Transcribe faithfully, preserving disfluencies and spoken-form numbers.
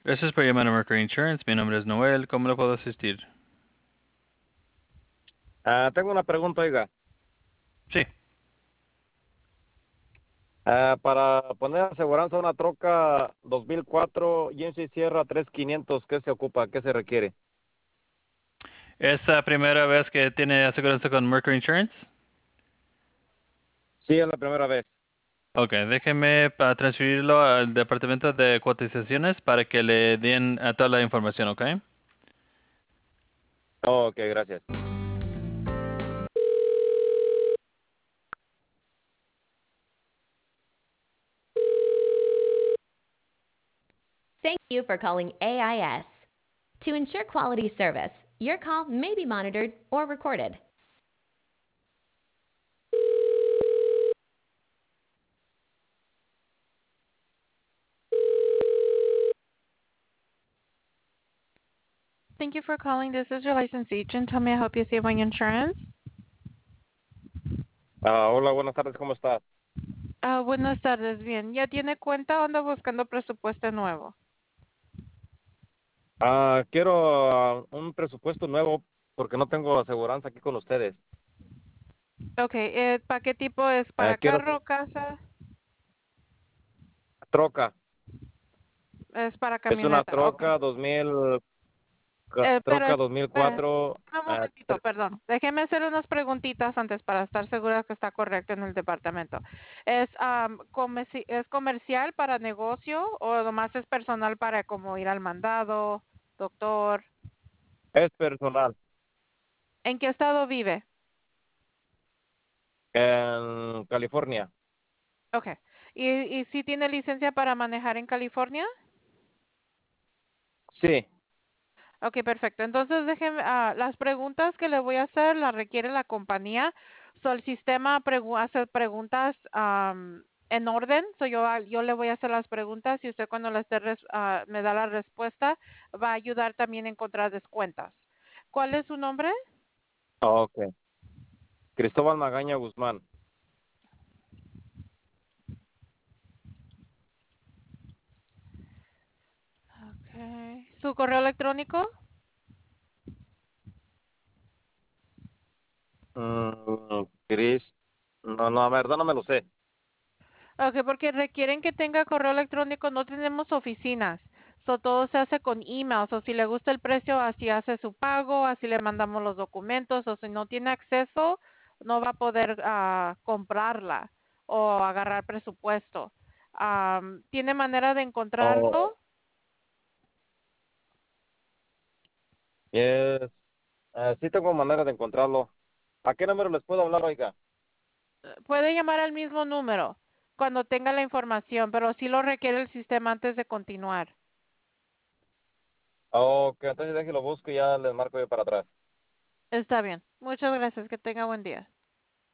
Gracias por llamar a Mercury Insurance. Mi nombre es Noel. ¿Cómo le puedo asistir? Ah, tengo una pregunta, oiga. Sí. Ah, para poner aseguranza a una troca dos mil cuatro G M C Sierra tres mil quinientos, ¿qué se ocupa? ¿Qué se requiere? ¿Es la primera vez que tiene aseguranza con Mercury Insurance? Sí, es la primera vez. Ok, déjeme para transferirlo al departamento de cotizaciones para que le den a toda la información, ¿ok? Oh, ok, gracias. Thank you for calling A I S. To ensure quality service, your call may be monitored or recorded. Thank you for calling. This is your licensed agent. How may I help you save on your insurance? Ah, hola, buenas tardes, ¿cómo estás? Ah, buenas tardes, bien. ¿Ya tiene cuenta o anda buscando presupuesto nuevo? Ah, quiero ah, un presupuesto nuevo porque no tengo aseguranza aquí con ustedes. Ok, eh, ¿para qué tipo es? Ah, ¿Para quiero carro, casa? troca. Es para Es una camioneta. Ok. troca dos mil, ca- Eh, pero troca espera, dos mil cuatro. un ah, momentito, tre- perdón. Déjeme hacer unas preguntitas antes para estar segura que está correcto en el departamento. ¿Es, am, comerci- ¿es comercial para negocio o nomás es personal para como ir al mandado, doctor? es personal ¿En qué estado vive? en California. Ok. ¿Y, y si tiene licencia para manejar en California? Sí. Ok, perfecto. Entonces, déjeme, ah, las preguntas que le voy a hacer las requiere la compañía. So, el sistema pregu- hace preguntas am, en orden. So, yo, a- yo le voy a hacer las preguntas y usted cuando le esté res- ah, me da la respuesta va a ayudar también a encontrar descuentas. ¿Cuál es su nombre? Ok. Cristóbal Magaña Guzmán. Okay. ¿Su correo electrónico? Mm, Cris. No, no, la verdad no me lo sé. Ok, porque requieren que tenga correo electrónico, no tenemos oficinas. So, todo se hace con emails. O si le gusta el precio, así hace su pago, así le mandamos los documentos. O si no tiene acceso, no va a poder ah, comprarla o agarrar presupuesto. Am, ¿tiene manera de Oh, encontrarlo? yes. Ah, sí tengo manera de encontrarlo. ¿A qué número les puedo hablar, oiga? Puede llamar al mismo número cuando tenga la información, pero sí lo requiere el sistema antes de continuar. Ok, entonces déjelo busco y ya les marco yo para atrás. Está bien. Muchas gracias. Que tenga buen día.